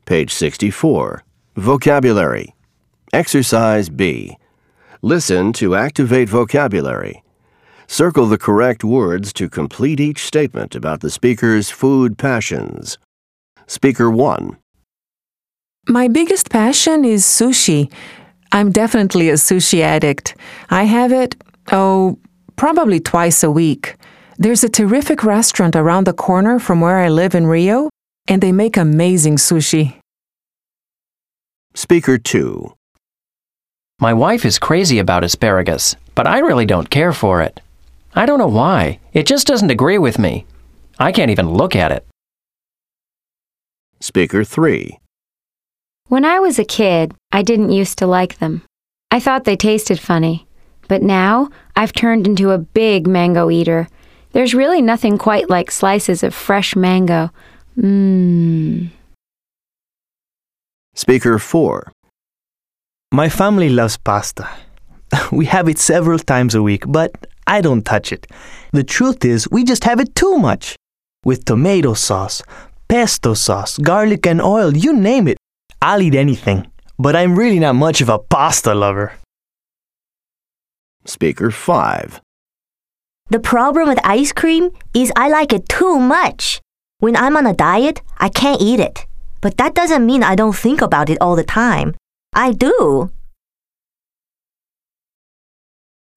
Page 64. Vocabulary. Exercise B. Listen to activate vocabulary. Circle the correct words to complete each statement about the speaker's food passions. Speaker 1. My biggest passion is sushi. I'm definitely a sushi addict. I have it, probably twice a week. There's a terrific restaurant around the corner from where I live in Rio, and they make amazing sushi. Speaker 2. My wife is crazy about asparagus, but I really don't care for it. I don't know why. It just doesn't agree with me. I can't even look at it. Speaker 3. When I was a kid, I didn't used to like them. I thought they tasted funny. But now, I've turned into a big mango eater. There's really nothing quite like slices of fresh mango. Speaker 4. My family loves pasta. We have it several times a week, but I don't touch it. The truth is, we just have it too much. With tomato sauce, pesto sauce, garlic and oil, you name it. I'll eat anything, but I'm really not much of a pasta lover. Speaker 5. The problem with ice cream is I like it too much. When I'm on a diet, I can't eat it. But that doesn't mean I don't think about it all the time. I do.